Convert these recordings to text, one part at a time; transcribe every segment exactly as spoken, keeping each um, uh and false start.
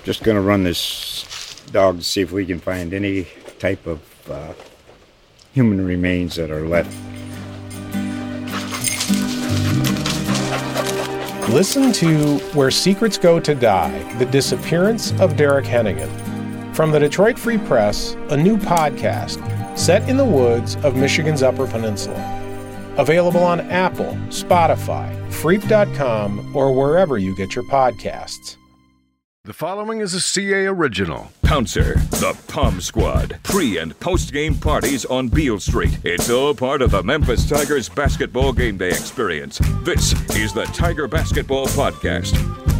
Just going to run this dog to see if we can find any type of uh, human remains that are left. Listen to Where Secrets Go to Die, The Disappearance of Derek Hennigan. From the Detroit Free Press, a new podcast set in the woods of Michigan's Upper Peninsula. Available on Apple, Spotify, Freep dot com, or wherever you get your podcasts. The following is a C A original. Pouncer, the Pom Squad, pre- and post-game parties on Beale Street. It's all part of the Memphis Tigers basketball game day experience. This is the Tiger Basketball Podcast.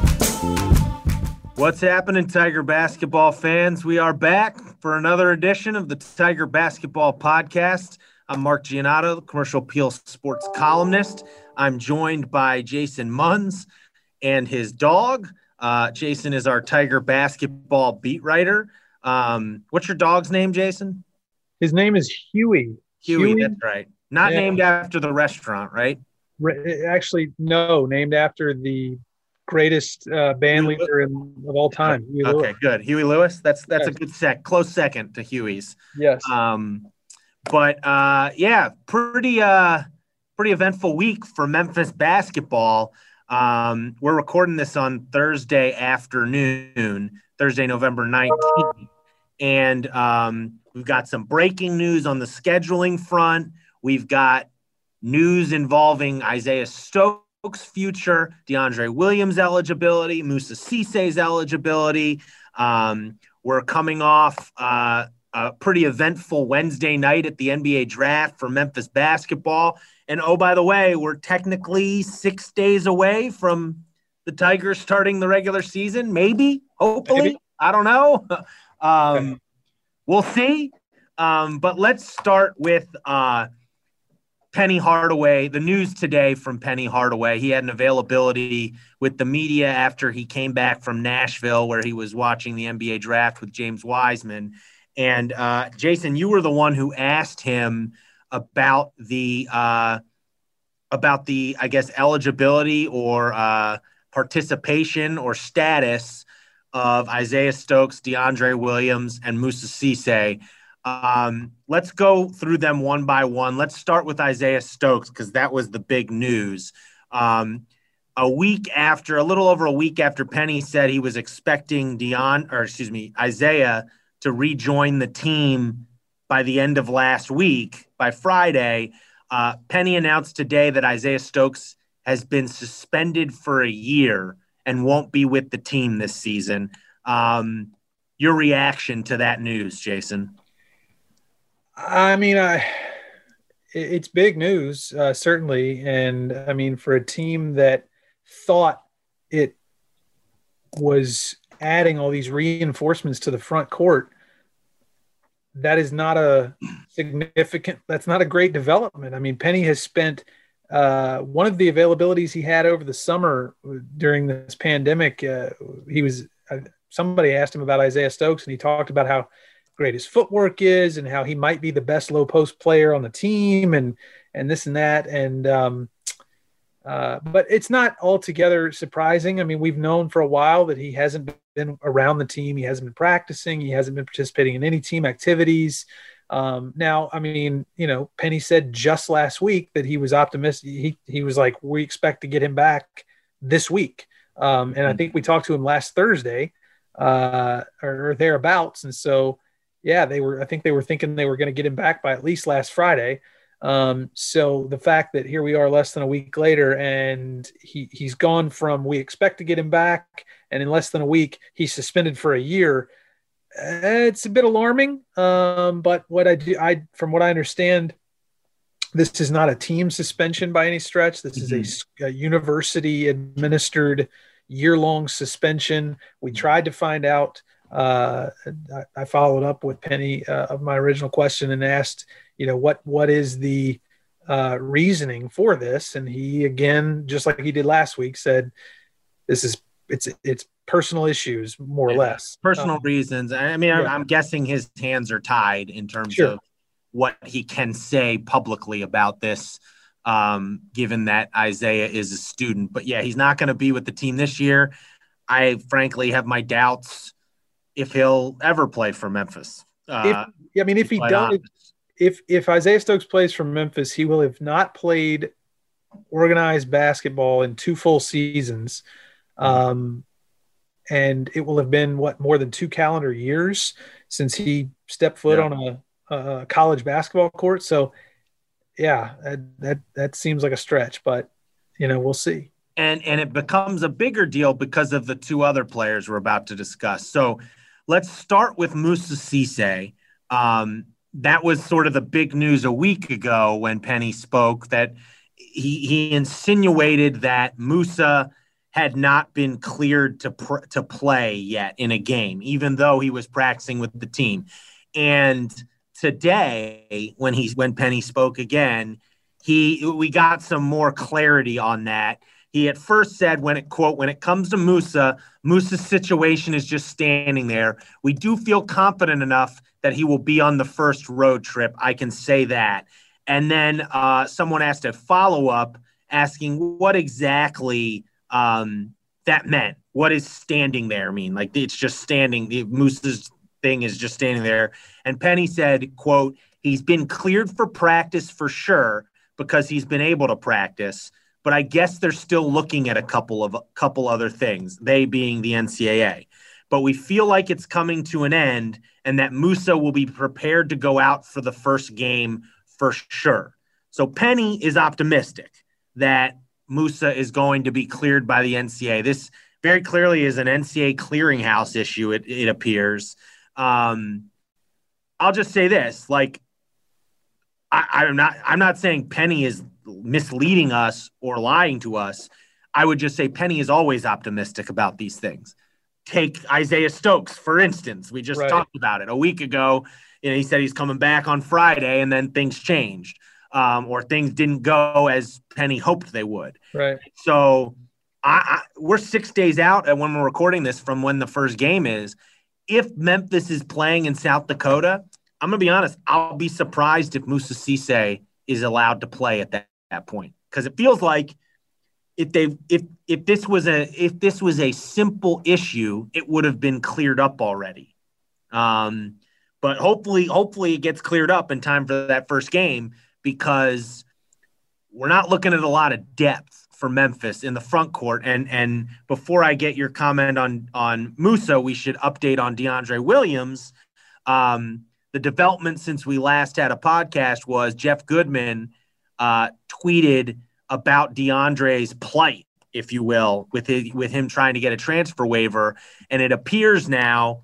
What's happening, Tiger basketball fans? We are back for another edition of the Tiger Basketball Podcast. I'm Mark Giannotto, the Commercial Appeal Sports columnist. I'm joined by Jason Munz and his dog. Uh, Jason is our Tiger basketball beat writer. Um, what's your dog's name, Jason? His name is Huey. Huey, Huey. That's right. Not yeah. named after the restaurant, right? Re- actually, no, named after the greatest uh, band Huey leader in, of all time. Huey okay, Lewis. Good. Huey Lewis. That's that's yes. a good sec, close second to Huey's. Yes. Um, but uh, yeah, pretty uh, pretty eventful week for Memphis basketball. Um, we're recording this on Thursday afternoon, Thursday, November nineteenth. And um, we've got some breaking news on the scheduling front. We've got news involving Isaiah Stokes' future, DeAndre Williams' eligibility, Moussa Cisse's eligibility. Um, we're coming off uh, a pretty eventful Wednesday night at the N B A draft for Memphis basketball. And, oh, by the way, we're technically six days away from the Tigers starting the regular season. Maybe, hopefully. Maybe. I don't know. Um, okay. We'll see. Um, but let's start with uh, Penny Hardaway. The news today from Penny Hardaway. He had an availability with the media after he came back from Nashville, where he was watching the N B A draft with James Wiseman. And, uh, Jason, you were the one who asked him about the uh, about the, I guess, eligibility or uh, participation or status of Isaiah Stokes, DeAndre Williams, and Moussa Cisse. Um, let's go through them one by one. Let's start with Isaiah Stokes because that was the big news. Um, a week after, a little over a week after Penny said he was expecting Deon, or excuse me, Isaiah to rejoin the team by the end of last week, by Friday, uh, Penny announced today that Isaiah Stokes has been suspended for a year and won't be with the team this season. Um, your reaction to that news, Jason? I mean, I, it's big news, uh, certainly. And, I mean, for a team that thought it was adding all these reinforcements to the front court, that is not a significant, that's not a great development. I mean, Penny has spent uh, one of the availabilities he had over the summer during this pandemic. Uh, he was, uh, somebody asked him about Isaiah Stokes, and he talked about how great his footwork is and how he might be the best low post player on the team and, and this and that. And, um, uh, but it's not altogether surprising. I mean, we've known for a while that he hasn't been around the team. He hasn't been practicing. He hasn't been participating in any team activities. Um, now, I mean, you know, Penny said just last week that he was optimistic. He, he was like, we expect to get him back this week. Um, and I think we talked to him last Thursday uh, or, or thereabouts. And so, yeah, they were, I think they were thinking they were going to get him back by at least last Friday. Um, so the fact that here we are less than a week later and he he's gone from, we expect to get him back, and in less than a week, he's suspended for a year. It's a bit alarming. Um, but what I do, I, from what I understand, this is not a team suspension by any stretch. This mm-hmm. is a, a university administered year-long suspension. We tried to find out, uh, I, I followed up with Penny uh, of my original question and asked, you know, what, what is the uh, reasoning for this? And he, again, just like he did last week, said, this is, it's, it's personal issues, more yeah, or less. Personal um, reasons. I mean, yeah. I'm guessing his hands are tied in terms sure. of what he can say publicly about this, um, given that Isaiah is a student. But yeah, he's not going to be with the team this year. I frankly have my doubts if he'll ever play for Memphis. Uh, if, I mean, if he does, if if Isaiah Stokes plays for Memphis, he will have not played organized basketball in two full seasons, um, and it will have been what more than two calendar years since he stepped foot yeah. on a, a college basketball court. So, yeah, that, that that seems like a stretch, but you know, we'll see. And and it becomes a bigger deal because of the two other players we're about to discuss. So let's start with Moussa Cisse. Um, that was sort of the big news a week ago when Penny spoke, that he, he insinuated that Moussa had not been cleared to pr- to play yet in a game, even though he was practicing with the team. And today, when he when Penny spoke again, he we got some more clarity on that. He at first said, when it quote, when it comes to Moussa, Moussa's situation is just standing there. We do feel confident enough that he will be on the first road trip. I can say that. And then uh, someone asked a follow-up asking what exactly um, that meant. What does standing there mean? Like, it's just standing. The Moussa's thing is just standing there. And Penny said, quote, he's been cleared for practice for sure because he's been able to practice. But I guess they're still looking at a couple of a couple other things, they being the N C double A. But we feel like it's coming to an end and that Moussa will be prepared to go out for the first game for sure. So Penny is optimistic that Moussa is going to be cleared by the N C double A. This very clearly is an N C double A clearinghouse issue, it, it appears. Um, I'll just say this, like, I, I'm not I'm not saying Penny is misleading us or lying to us. I would just say Penny is always optimistic about these things. Take Isaiah Stokes, for instance. We just right. talked about it a week ago. You know, he said he's coming back on Friday, and then things changed, um, or things didn't go as Penny hoped they would. Right. So I, I, we're six days out, and when we're recording this from when the first game is. If Memphis is playing in South Dakota, I'm going to be honest, I'll be surprised if Moussa Cisse is allowed to play at that, that point, because it feels like if they if if this was a if this was a simple issue, it would have been cleared up already. Um, but hopefully, hopefully it gets cleared up in time for that first game, because we're not looking at a lot of depth for Memphis in the front court. And and before I get your comment on on Moussa, we should update on DeAndre Williams. Um, the development since we last had a podcast was Jeff Goodman uh, tweeted about DeAndre's plight, if you will, with his, with him trying to get a transfer waiver. And it appears now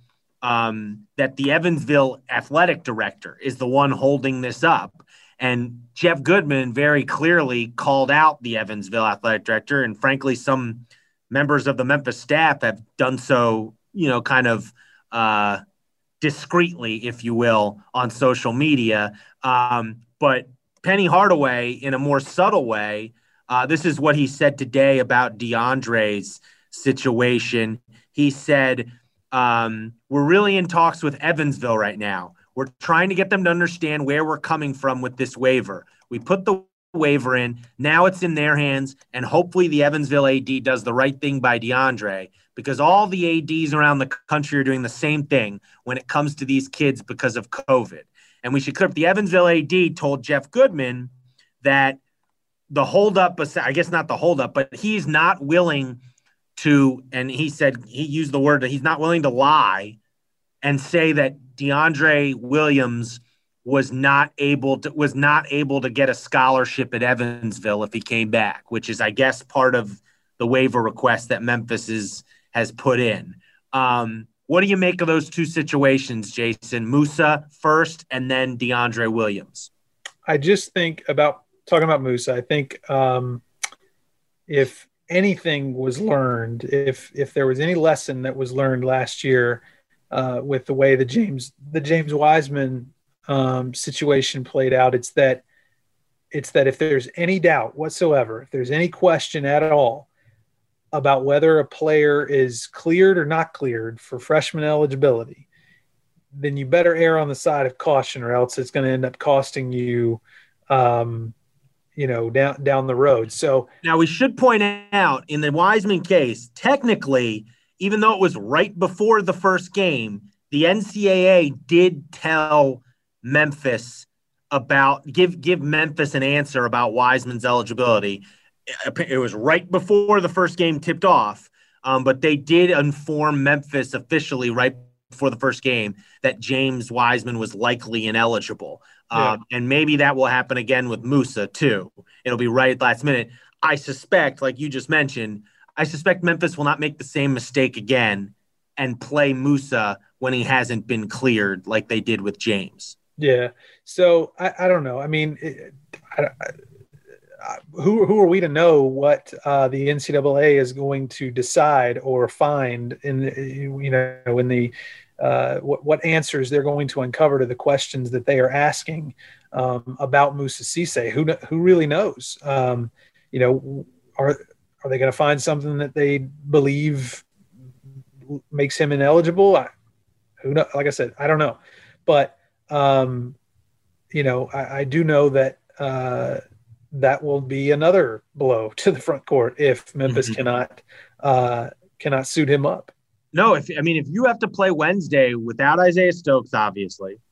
um, that the Evansville athletic director is the one holding this up. And Jeff Goodman very clearly called out the Evansville athletic director. And frankly, some members of the Memphis staff have done so, you know, kind of uh, discreetly, if you will, on social media. Um, but Penny Hardaway, in a more subtle way, uh, this is what he said today about DeAndre's situation. He said, um, we're really in talks with Evansville right now. We're trying to get them to understand where we're coming from with this waiver. We put the waiver in. Now it's in their hands, and hopefully the Evansville A D does the right thing by DeAndre, because all the A Ds around the country are doing the same thing when it comes to these kids because of COVID. And we should clear up, the Evansville A D told Jeff Goodman that the holdup, I guess not the holdup, but he's not willing to, and he said, he used the word that he's not willing to lie and say that DeAndre Williams was not able to was not able to get a scholarship at Evansville if he came back, which is, I guess, part of the waiver request that Memphis is, has put in. Um, what do you make of those two situations, Jason? Moussa first, and then DeAndre Williams. I just think about talking about Moussa. I think um, if anything was learned, if if there was any lesson that was learned last year, Uh, with the way the James the James Wiseman um, situation played out, it's that it's that if there's any doubt whatsoever, if there's any question at all about whether a player is cleared or not cleared for freshman eligibility, then you better err on the side of caution, or else it's going to end up costing you, um, you know, down down the road. So now we should point out in the Wiseman case, technically, even though it was right before the first game, the N C double A did tell Memphis about give give Memphis an answer about Wiseman's eligibility. It was right before the first game tipped off, um, but they did inform Memphis officially right before the first game that James Wiseman was likely ineligible. Yeah. Um, and maybe that will happen again with Musa too. It'll be right at the last minute. I suspect, like you just mentioned, I suspect Memphis will not make the same mistake again and play Musa when he hasn't been cleared like they did with James. Yeah. So I, I don't know. I mean, it, I, I, who who are we to know what uh, the N C double A is going to decide or find in the, you know in the uh, what what answers they're going to uncover to the questions that they are asking um, about Moussa Cisse? Who who really knows? Um, you know, are are they going to find something that they believe makes him ineligible? I, who know? Like I said, I don't know, but um, you know, I, I do know that. Uh, that will be another blow to the front court if Memphis mm-hmm. cannot uh, cannot suit him up. No, if I mean if you have to play Wednesday without Isaiah Stokes, obviously,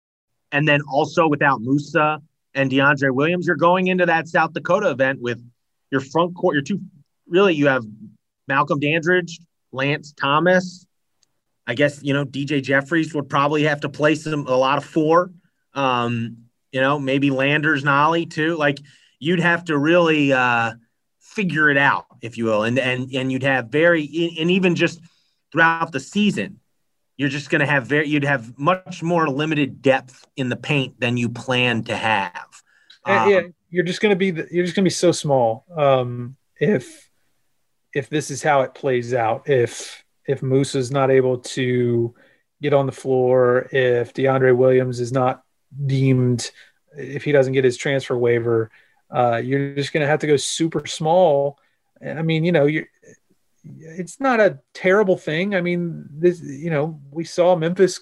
and then also without Musa and DeAndre Williams, you're going into that South Dakota event with your front court. Your two really, you have Malcolm Dandridge, Lance Thomas. I guess you know D J Jeffries would probably have to play some a lot of four. Um, you know, maybe Landers Nolly too. Like. You'd have to really uh, figure it out, if you will, and and and you'd have very and even just throughout the season, you're just going to have very you'd have much more limited depth in the paint than you plan to have. Um, yeah, you're just going to be you're just going to be so small um, if if this is how it plays out. If if Musa's not able to get on the floor, if DeAndre Williams is not deemed, if he doesn't get his transfer waiver. Uh, you're just going to have to go super small. I mean, you know, you it's not a terrible thing. I mean, this, you know, we saw Memphis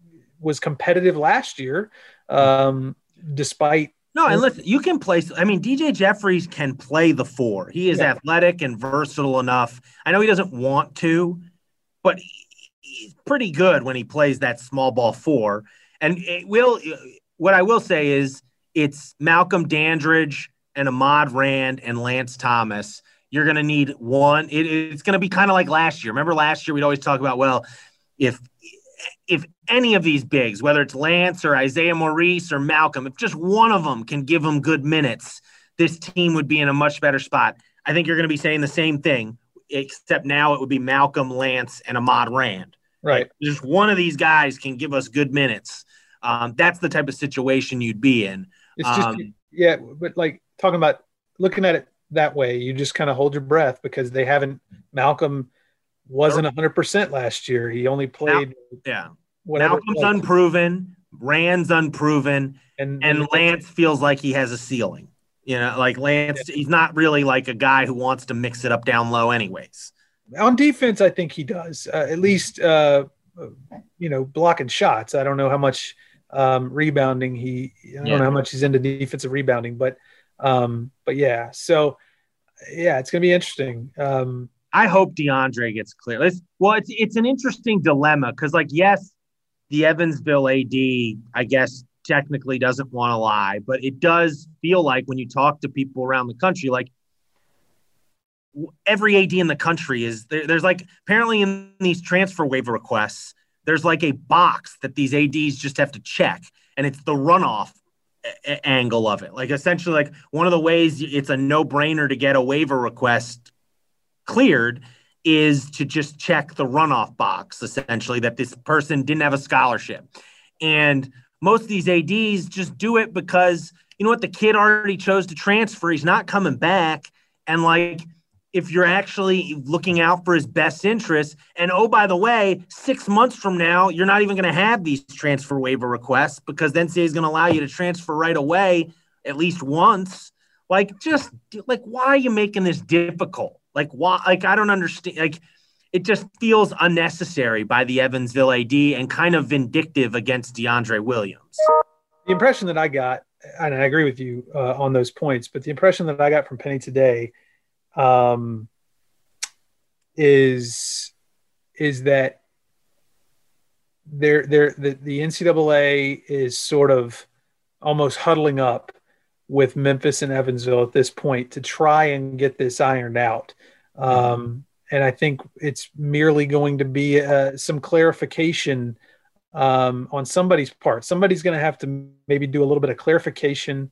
was competitive last year, um, despite. No, and listen, you can play. I mean, D J Jeffries can play the four. He is yeah. athletic and versatile enough. I know he doesn't want to, but he's pretty good when he plays that small ball four. And it will. What I will say is, it's Malcolm Dandridge and Ahmad Rand and Lance Thomas. You're going to need one. It, it's going to be kind of like last year. Remember last year we'd always talk about, well, if if any of these bigs, whether it's Lance or Isaiah Maurice or Malcolm, if just one of them can give them good minutes, this team would be in a much better spot. I think you're going to be saying the same thing, except now it would be Malcolm, Lance, and Ahmad Rand. Right. Like, just one of these guys can give us good minutes. Um, that's the type of situation you'd be in. It's just, um, yeah, but like talking about looking at it that way, you just kind of hold your breath because they haven't, Malcolm wasn't one hundred percent last year. He only played. Yeah. Malcolm's unproven, Rand's unproven, and, and Lance feels like he has a ceiling. You know, like Lance, yeah. he's not really like a guy who wants to mix it up down low anyways. On defense, I think he does, uh, at least, uh, you know, blocking shots. I don't know how much – Um, rebounding, he I don't yeah. know how much he's into defensive rebounding, but um, but yeah, so yeah, it's gonna be interesting. Um, I hope DeAndre gets clear. It's, well, it's it's an interesting dilemma because, like, yes, the Evansville A D, I guess, technically doesn't want to lie, but it does feel like when you talk to people around the country, like every A D in the country is there, there's like apparently in these transfer waiver requests. There's like a box that these A Ds just have to check, and it's the runoff a- angle of it. Like essentially, like one of the ways it's a no-brainer to get a waiver request cleared is to just check the runoff box, essentially, that this person didn't have a scholarship. And most of these A Ds just do it because, you know what, the kid already chose to transfer. He's not coming back. And like, if you're actually looking out for his best interest, and oh, by the way, six months from now, you're not even going to have these transfer waiver requests because the N C double A is going to allow you to transfer right away at least once. Like, just like, why are you making this difficult? Like, why? Like, I don't understand. Like, it just feels unnecessary by the Evansville A D and kind of vindictive against DeAndre Williams. The impression that I got, and I agree with you uh, on those points, but the impression that I got from Penny today um, is, is that they're, they're, the, the N C double A is sort of almost huddling up with Memphis and Evansville at this point to try and get this ironed out. Um, mm-hmm. And I think it's merely going to be uh, some clarification um, on somebody's part. Somebody's going to have to maybe do a little bit of clarification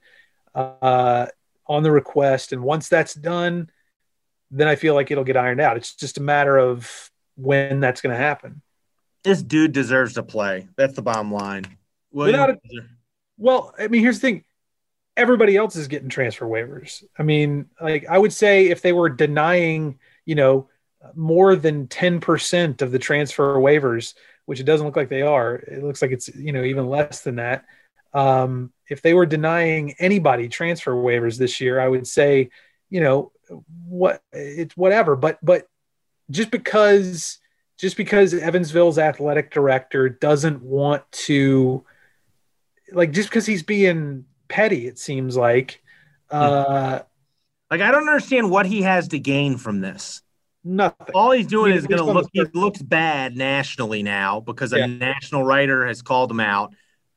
uh, on the request. And once that's done, then I feel like it'll get ironed out. It's just a matter of when that's going to happen. This dude deserves to play. That's the bottom line. Without a, well, I mean, here's the thing. Everybody else is getting transfer waivers. I mean, like I would say if they were denying, you know, more than ten percent of the transfer waivers, which it doesn't look like they are, it looks like it's, you know, even less than that. Um, if they were denying anybody transfer waivers this year, I would say, you know, what it's whatever, but, but just because, just because Evansville's athletic director doesn't want to, like, just because he's being petty, it seems like, uh, like, I don't understand what he has to gain from this. Nothing. All he's doing he, is going to look, he looks bad nationally now because yeah. a national writer has called him out.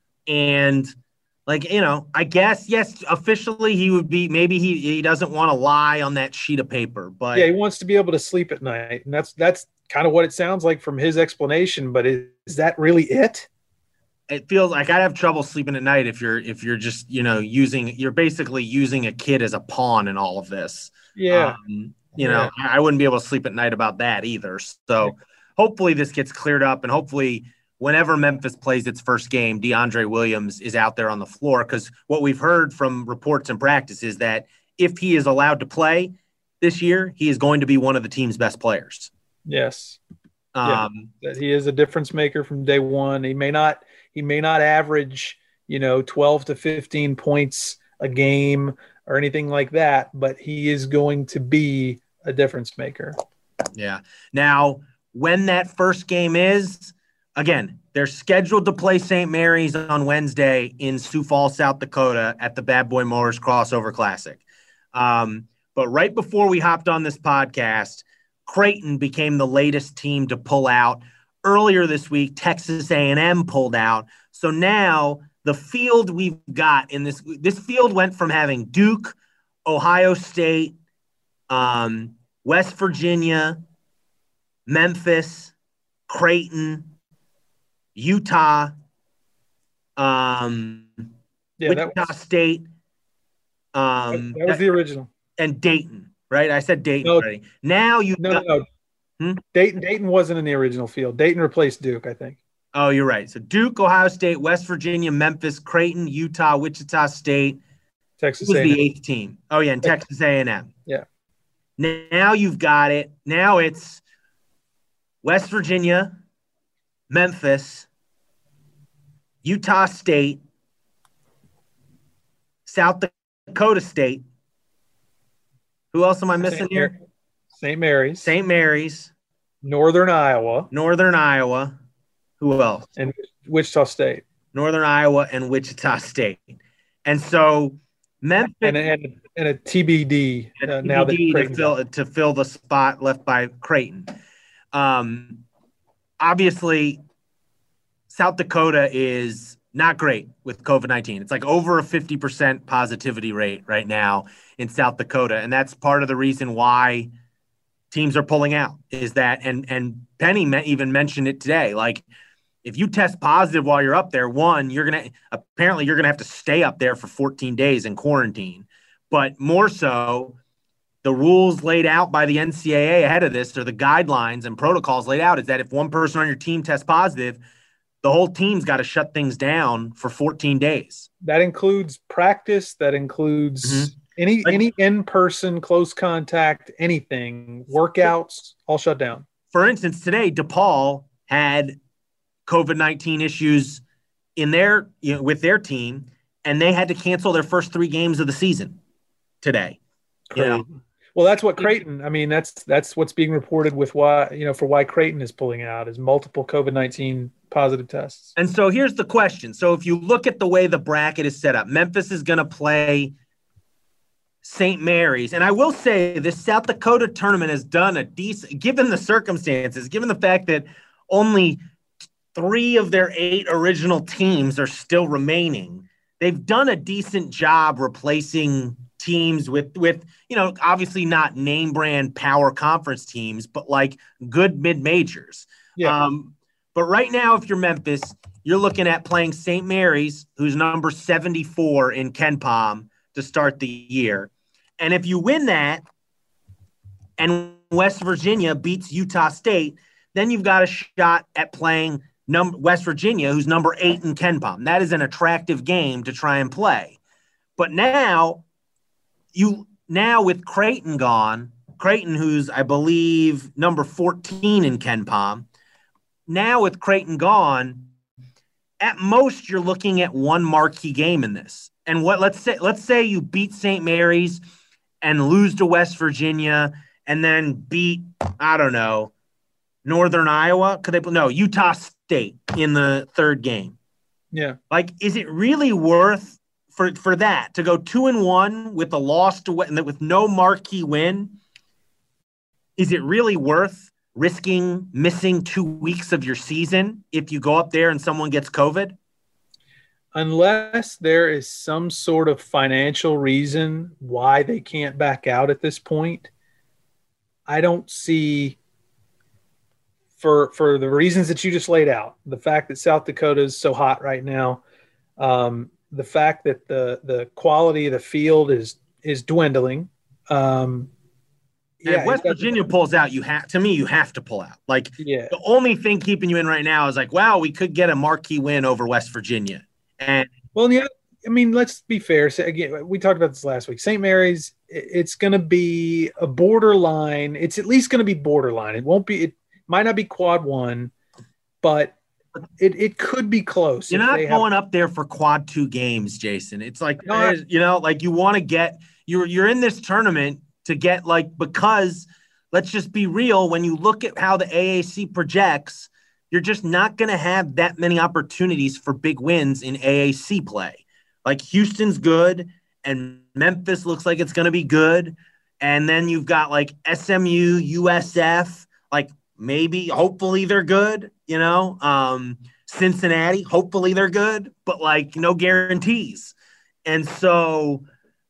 And, like, you know, I guess, yes, officially he would be, maybe he, he doesn't want to lie on that sheet of paper, but yeah, he wants to be able to sleep at night. And that's, that's kind of what it sounds like from his explanation, but is, is that really it? It feels like I'd have trouble sleeping at night if you're, if you're just, you know, using, you're basically using a kid as a pawn in all of this. Yeah. Um, you know, yeah. I wouldn't be able to sleep at night about that either. So yeah. hopefully this gets cleared up, and hopefully whenever Memphis plays its first game, DeAndre Williams is out there on the floor, because what we've heard from reports and practice is that if he is allowed to play this year, he is going to be one of the team's best players. Yes. Um, yeah. He is a difference maker from day one. He may not, he may not average, you know, twelve to fifteen points a game or anything like that, but he is going to be a difference maker. Yeah. Now, when that first game is, again, they're scheduled to play Saint Mary's on Wednesday in Sioux Falls, South Dakota at the Bad Boy Motors Crossover Classic. Um, but right before we hopped on this podcast, Creighton became the latest team to pull out. Earlier this week, Texas A and M pulled out. So now the field we've got in this, this field went from having Duke, Ohio State, um, West Virginia, Memphis, Creighton, Utah, um, yeah, Wichita that was, State. Um, that was the original. And Dayton, right? I said Dayton no, already. Now you no, got, no, no. Hmm? Dayton, Dayton wasn't in the original field. Dayton replaced Duke, I think. Oh, you're right. So Duke, Ohio State, West Virginia, Memphis, Creighton, Utah, Wichita State. Texas was A and M. The eighth team. Oh, yeah, and Texas A and M. Yeah. Now you've got it. Now it's West Virginia, Memphis, Utah State, South Dakota State. Who else am I missing Saint here? Saint Mary's. Saint Mary's. Northern Iowa. Northern Iowa. Who else? And Wichita State. Northern Iowa and Wichita State. And so Memphis and, and, and a T B D, uh, uh, now that to fill, to fill the spot left by Creighton. Um, obviously, South Dakota is not great with COVID nineteen. It's like over a fifty percent positivity rate right now in South Dakota. And that's part of the reason why teams are pulling out is that, and, and Penny even mentioned it today, like, if you test positive while you're up there, one, you're going to apparently you're going to have to stay up there for fourteen days in quarantine. But more so, the rules laid out by the N C double A ahead of this, or the guidelines and protocols laid out, is that if one person on your team tests positive, the whole team's got to shut things down for fourteen days. That includes practice. That includes mm-hmm. any like, any in-person, close contact, anything, workouts, all shut down. For instance, today, DePaul had COVID nineteen issues in their, you know, with their team, and they had to cancel their first three games of the season today. You know? Well, that's what Creighton, I mean, that's, that's what's being reported with why, you know, for why Creighton is pulling out is multiple COVID nineteen positive tests. And so here's the question. So if you look at the way the bracket is set up, Memphis is going to play Saint Mary's. And I will say this South Dakota tournament has done a decent, given the circumstances, given the fact that only three of their eight original teams are still remaining. They've done a decent job replacing teams with, with, you know, obviously not name brand power conference teams, but like good mid majors. Yeah. Um, but right now, if you're Memphis, you're looking at playing Saint Mary's, who's number seventy-four in KenPom to start the year. And if you win that and West Virginia beats Utah State, then you've got a shot at playing num- West Virginia, who's number eight in KenPom. That is an attractive game to try and play. But now, you now with Creighton gone, Creighton, who's, I believe, number fourteen in KenPom, now with Creighton gone, at most you're looking at one marquee game in this. And what let's say let's say you beat Saint Mary's and lose to West Virginia and then beat, I don't know, Northern Iowa. Could they no Utah State in the third game? Yeah. Like, is it really worth for for that to go two and one with a loss to with no marquee win? Is it really worth risking missing two weeks of your season if you go up there and someone gets COVID? Unless there is some sort of financial reason why they can't back out at this point, I don't see, for for the reasons that you just laid out, the fact that South Dakota is so hot right now, um, the fact that the the quality of the field is is dwindling. Um, And yeah, if West Virginia pulls out, you have to me, you have to pull out. Like, yeah. The only thing keeping you in right now is like, wow, we could get a marquee win over West Virginia. And well, yeah, I mean, let's be fair. So again, we talked about this last week. Saint Mary's, it's going to be a borderline. It's at least going to be borderline. It won't be. It might not be quad one, but it it could be close. You're not going have... up there for quad two games, Jason. It's like, no, you know, like you want to get you're you're in this tournament to get like, because let's just be real. When you look at how the A A C projects, you're just not going to have that many opportunities for big wins in A A C play. Like Houston's good and Memphis looks like it's going to be good. And then you've got like S M U, U S F, like maybe, hopefully they're good, you know, um, Cincinnati, hopefully they're good, but like no guarantees. And so,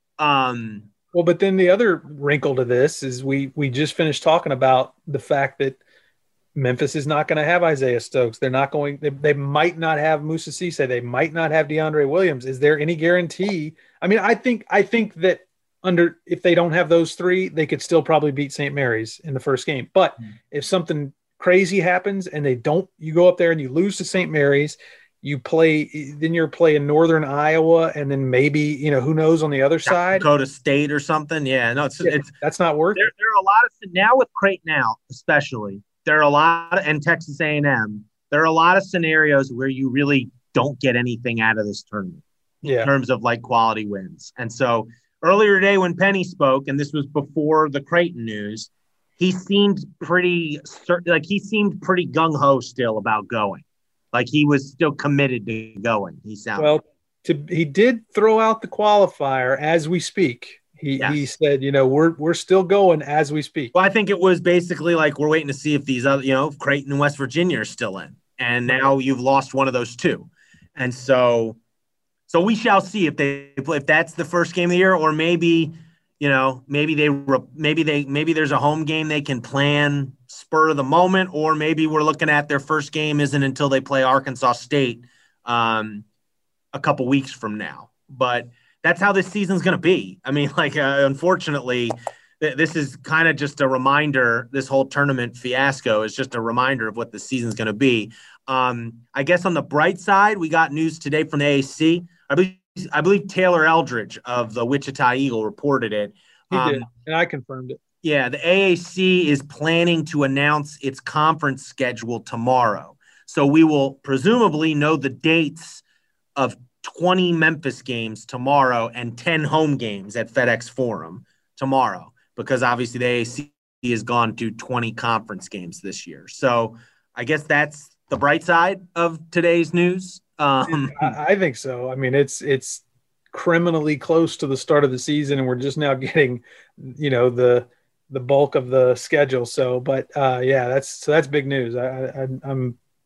um, well, but then the other wrinkle to this is we we just finished talking about the fact that Memphis is not going to have Isaiah Stokes. They're not going. They, they might not have Musa Cisse. They might not have DeAndre Williams. Is there any guarantee? I mean, I think I think that under if they don't have those three, they could still probably beat Saint Mary's in the first game. But mm-hmm. if something crazy happens and they don't, you go up there and you lose to Saint Mary's. You play, then you're playing Northern Iowa, and then maybe, you know, who knows on the other South side, Dakota State or something. Yeah, no, it's, yeah, it's that's not worth there, it. There are a lot of now with Creighton out, especially there are a lot of, and Texas A and M. There are a lot of scenarios where you really don't get anything out of this tournament yeah. in terms of like quality wins. And so earlier today when Penny spoke, and this was before the Creighton news, he seemed pretty like he seemed pretty gung ho still about going. Like he was still committed to going. He sounded well. To, he did throw out the qualifier as we speak. He yes. he said, you know, we're we're still going as we speak. Well, I think it was basically like we're waiting to see if these other, you know, Creighton and West Virginia are still in, and now you've lost one of those two, and so so we shall see if they if that's the first game of the year, or maybe, you know, maybe they maybe they maybe there's a home game they can plan spur of the moment, or maybe we're looking at their first game isn't until they play Arkansas State um, a couple weeks from now. But that's how this season's going to be. I mean, like, uh, unfortunately, th- this is kind of just a reminder. This whole tournament fiasco is just a reminder of what the season's going to be. Um, I guess on the bright side, we got news today from the A A C. I believe, I believe Taylor Eldridge of the Wichita Eagle reported it. He um, did, and I confirmed it. Yeah, the A A C is planning to announce its conference schedule tomorrow. So we will presumably know the dates of twenty Memphis games tomorrow and ten home games at FedEx Forum tomorrow, because obviously the A A C has gone to twenty conference games this year. So I guess that's the bright side of today's news. Um, I, I think so. I mean, it's it's criminally close to the start of the season, and we're just now getting, you know, the the bulk of the schedule. So, but uh, yeah, that's so that's big news. I, I, I'm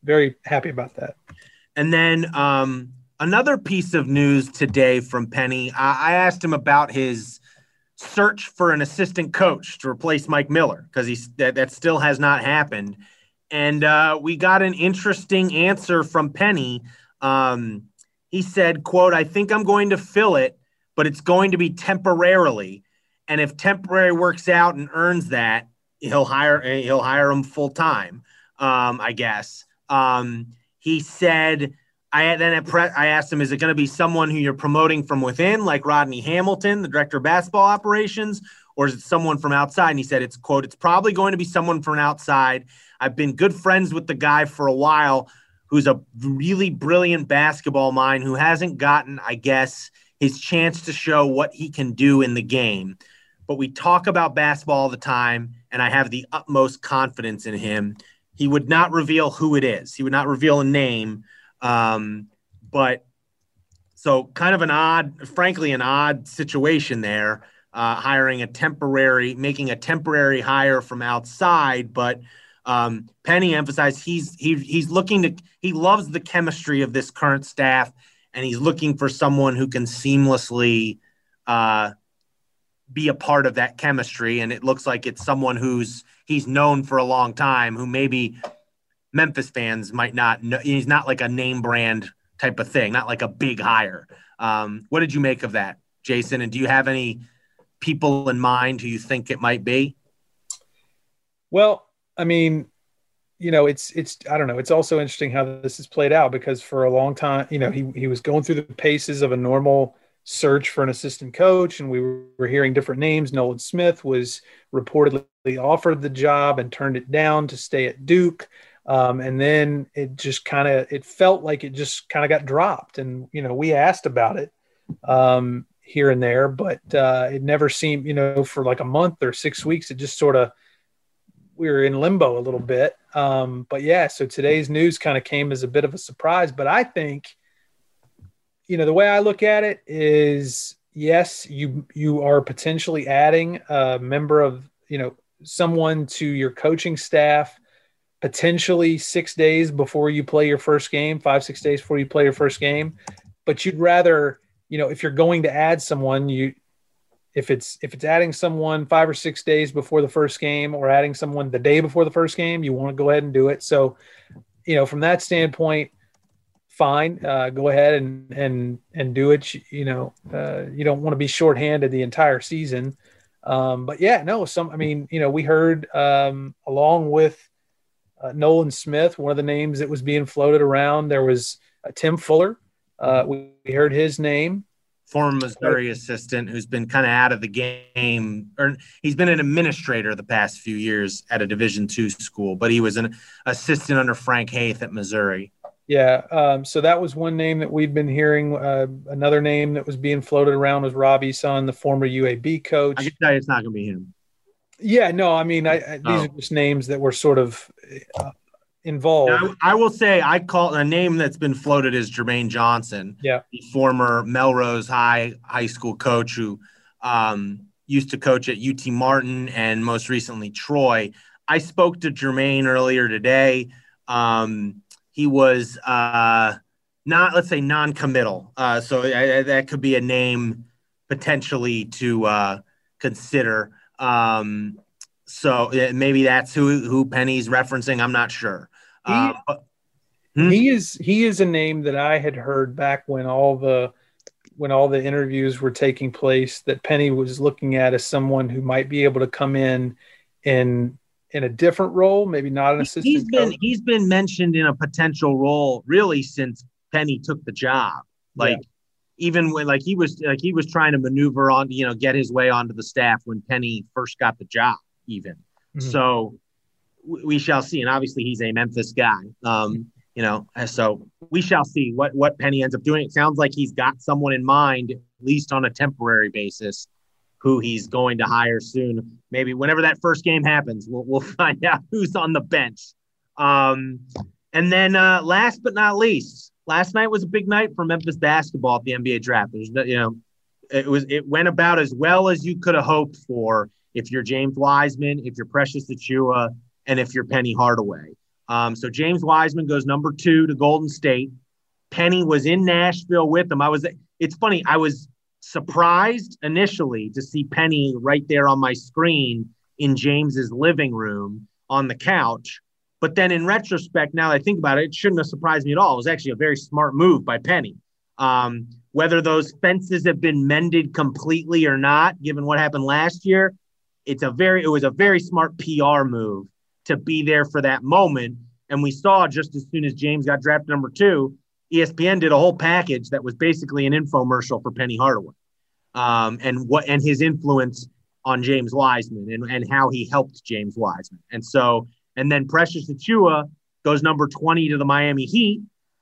very happy about that. And then um, another piece of news today from Penny, I, I asked him about his search for an assistant coach to replace Mike Miller, because he's that, that still has not happened. And uh, we got an interesting answer from Penny. Um, he said, quote, "I think I'm going to fill it, but it's going to be temporarily. And if temporary works out and earns that, he'll hire he'll hire him full time, um, I guess." Um, he said, I then at pre- I asked him, is it going to be someone who you're promoting from within, like Rodney Hamilton, the director of basketball operations, or is it someone from outside? And he said, it's quote, "It's probably going to be someone from outside. I've been good friends with the guy for a while, who's a really brilliant basketball mind who hasn't gotten, I guess, his chance to show what he can do in the game. But we talk about basketball all the time, and I have the utmost confidence in him." He would not reveal who it is. He would not reveal a name. Um, but so kind of an odd, frankly, an odd situation there, uh, hiring a temporary, making a temporary hire from outside. But um, Penny emphasized he's, he, he's looking to, he loves the chemistry of this current staff, and he's looking for someone who can seamlessly uh, be a part of that chemistry. And it looks like it's someone who's, he's known for a long time, who maybe Memphis fans might not know. He's not like a name brand type of thing, not like a big hire. Um, what did you make of that, Jason? And do you have any people in mind who you think it might be? Well, I mean, you know, it's, it's, I don't know. It's also interesting how this has played out, because for a long time, you know, he, he was going through the paces of a normal search for an assistant coach, and we were hearing different names. Nolan Smith was reportedly offered the job and turned it down to stay at Duke. Um, and then it just kind of, it felt like it just kind of got dropped. And, you know, we asked about it um, here and there, but uh, it never seemed, you know, for like a month or six weeks, it just sort of, we were in limbo a little bit. Um, but yeah, so today's news kind of came as a bit of a surprise, but I think, you know, the way I look at it is, yes, you, you are potentially adding a member of, you know, someone to your coaching staff, potentially six days before you play your first game, five, six days before you play your first game. But you'd rather, you know, if you're going to add someone, you, if it's, if it's adding someone five or six days before the first game, or adding someone the day before the first game, you want to go ahead and do it. So, you know, from that standpoint, fine, uh, go ahead and, and, and do it. You know, uh, you don't want to be shorthanded the entire season. Um, but yeah, no, some, I mean, you know, we heard um, along with uh, Nolan Smith, one of the names that was being floated around, there was uh, Tim Fuller. Uh, we, we heard his name. Former Missouri assistant who's been kind of out of the game, or he's been an administrator the past few years at a Division two school, but he was an assistant under Frank Haith at Missouri. Yeah. Um, so that was one name that we'd been hearing. Uh, another name that was being floated around was Rob Eason, the former U A B coach. I can tell you it's not going to be him. Yeah, no, I mean, I, I, these oh. are just names that were sort of uh, involved. Now, I will say I call a name that's been floated is Jermaine Johnson, yeah, the former Melrose High high school coach who um, used to coach at U T Martin and most recently Troy. I spoke to Jermaine earlier today. Um, he was uh, not, let's say, non-committal. Uh, so I, I, that could be a name potentially to uh, consider. Um, so maybe that's who, who Penny's referencing. I'm not sure. He, uh, but, hmm? he is, he is a name that I had heard back when all the, when all the interviews were taking place, that Penny was looking at as someone who might be able to come in and, in a different role, maybe not an assistant he's been coach. He's been mentioned in a potential role really since Penny took the job. Like yeah. even when like he was like he was trying to maneuver on, you know, get his way onto the staff when Penny first got the job. Even mm-hmm. so, w- we shall see. And obviously, he's a Memphis guy. Um, you know, so we shall see what what Penny ends up doing. It sounds like he's got someone in mind, at least on a temporary basis, who he's going to hire soon. Maybe whenever that first game happens, we'll we'll find out who's on the bench. Um, and then uh, last but not least, last night was a big night for Memphis basketball at the N B A draft. There's no, you know, it was it went about as well as you could have hoped for if you're James Wiseman, if you're Precious Achiuwa, and if you're Penny Hardaway. Um, so James Wiseman goes number two to Golden State. Penny was in Nashville with him. I was, it's funny, I was surprised initially to see Penny right there on my screen in James's living room on the couch. But then in retrospect, now that I think about it, it shouldn't have surprised me at all. It was actually a very smart move by Penny. Um, whether those fences have been mended completely or not, given what happened last year, it's a very, it was a very smart P R move to be there for that moment. And we saw just as soon as James got drafted number two, E S P N did a whole package that was basically an infomercial for Penny Hardaway, um, and what and his influence on James Wiseman and, and how he helped James Wiseman. And so, and then Precious Achiuwa goes number twenty to the Miami Heat.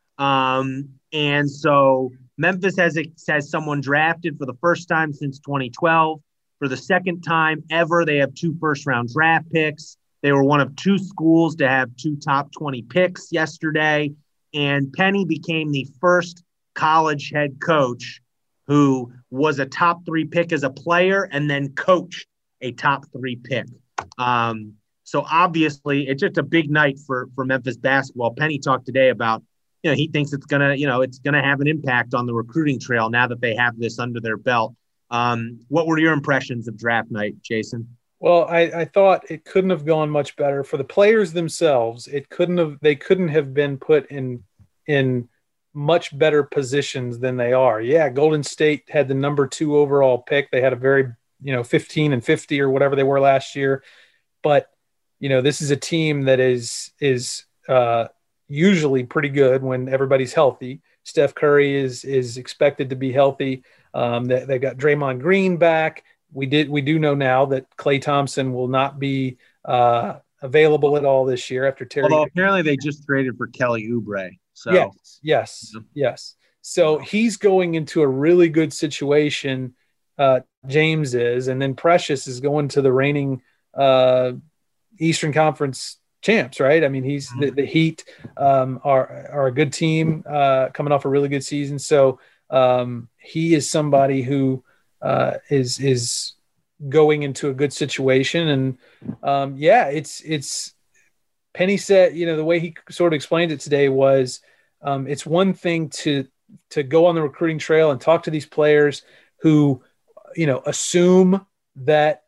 Um, and so Memphis has a, has someone drafted for the first time since twenty twelve. For the second time ever, they have two first-round draft picks. They were one of two schools to have two top twenty picks yesterday. And Penny became the first college head coach who was a top three pick as a player and then coached a top three pick. Um, so obviously, it's just a big night for, for Memphis basketball. Penny talked today about, you know, he thinks it's going to, you know, it's going to have an impact on the recruiting trail now that they have this under their belt. Um, what were your impressions of draft night, Jason? Well, I, I thought it couldn't have gone much better for the players themselves. It couldn't have, they couldn't have been put in, in much better positions than they are. Yeah. Golden State had the number two overall pick. They had a very, you know, fifteen and fifty or whatever they were last year. But, you know, this is a team that is, is, uh, usually pretty good when everybody's healthy. Steph Curry is, is expected to be healthy. Um, they, they got Draymond Green back. We did. We do know now that Klay Thompson will not be uh, available at all this year after Terry. Although apparently they just traded for Kelly Oubre. So yes, yes, yes. So he's going into a really good situation. Uh, James is, and then Precious is going to the reigning uh, Eastern Conference champs, right? I mean, he's the, the Heat um, are are a good team uh, coming off a really good season. So um, he is somebody who. Uh, is is going into a good situation, and um, yeah, it's it's. Penny said, you know, the way he sort of explained it today was, um, it's one thing to to go on the recruiting trail and talk to these players who, you know, assume that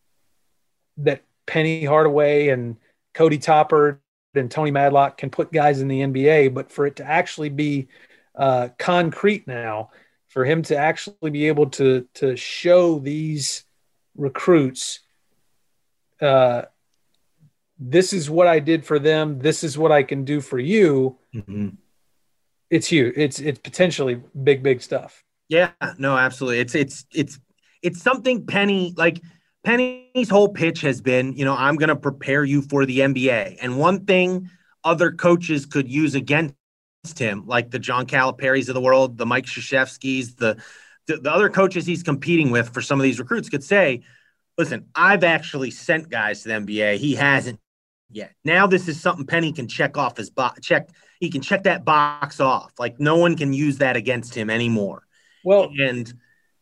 that Penny Hardaway and Cody Topper and Tony Madlock can put guys in the N B A, but for it to actually be uh, concrete now. For him to actually be able to to show these recruits, uh, this is what I did for them. This is what I can do for you. Mm-hmm. It's huge. It's it's potentially big, big stuff. Yeah, no, absolutely. It's it's it's it's something Penny like Penny's whole pitch has been, you know, I'm going to prepare you for the N B A. And one thing other coaches could use against him, like the John Calipari's of the world, the Mike Krzyzewski's, the, the the other coaches he's competing with for some of these recruits could say, listen, I've actually sent guys to the N B A. He hasn't yet. Now this is something Penny can check off his box. Check he can check that box off. Like no one can use that against him anymore. Well, and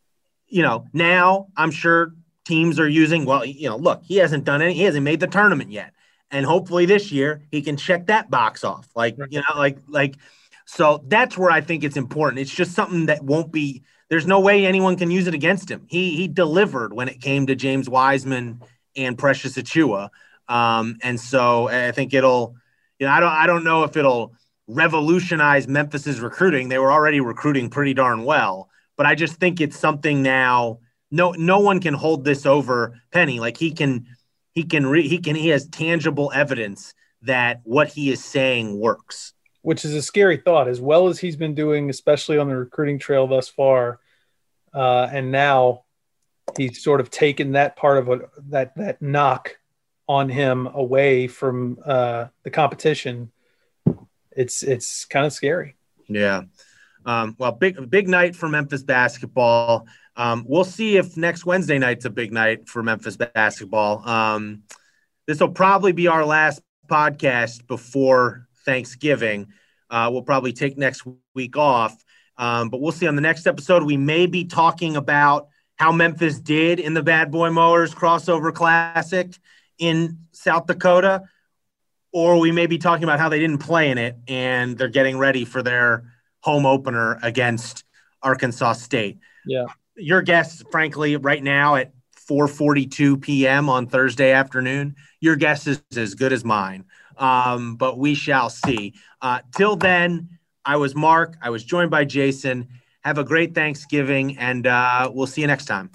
you know, now I'm sure teams are using, well, you know, look, he hasn't done any, he hasn't made the tournament yet. And hopefully this year he can check that box off. Like, you know, like, like, so that's where I think it's important. It's just something that won't be, there's no way anyone can use it against him. He, he delivered when it came to James Wiseman and Precious Achiuwa. Um, and so I think it'll, you know, I don't, I don't know if it'll revolutionize Memphis's recruiting. They were already recruiting pretty darn well, but I just think it's something now. No, no one can hold this over Penny. Like he can, He can re, he can he has tangible evidence that what he is saying works, which is a scary thought. As well as he's been doing, especially on the recruiting trail thus far, uh, and now he's sort of taken that part of a, that that knock on him away from uh, the competition. It's it's kind of scary. Yeah. Um, well, big big night for Memphis basketball. Um, we'll see if next Wednesday night's a big night for Memphis basketball. Um, this will probably be our last podcast before Thanksgiving. Uh, we'll probably take next week off, um, but we'll see on the next episode. We may be talking about how Memphis did in the Bad Boy Mowers crossover classic in South Dakota, or we may be talking about how they didn't play in it and they're getting ready for their home opener against Arkansas State. Yeah. Your guess, frankly, right now at four forty-two p.m. on Thursday afternoon, your guess is as good as mine. Um, but we shall see. Uh, till then, I was Mark. I was joined by Jason. Have a great Thanksgiving, and uh, we'll see you next time.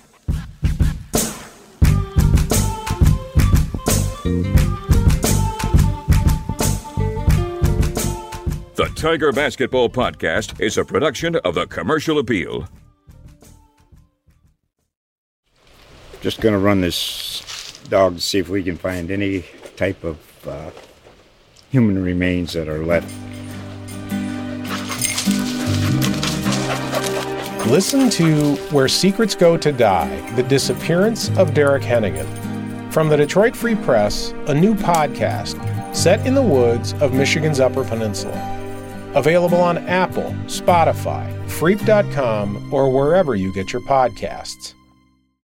The Tiger Basketball Podcast is a production of the Commercial Appeal. Just going to run this dog to see if we can find any type of uh, human remains that are left. Listen to Where Secrets Go to Die, The Disappearance of Derek Hennigan. From the Detroit Free Press, a new podcast set in the woods of Michigan's Upper Peninsula. Available on Apple, Spotify, Freep dot com, or wherever you get your podcasts.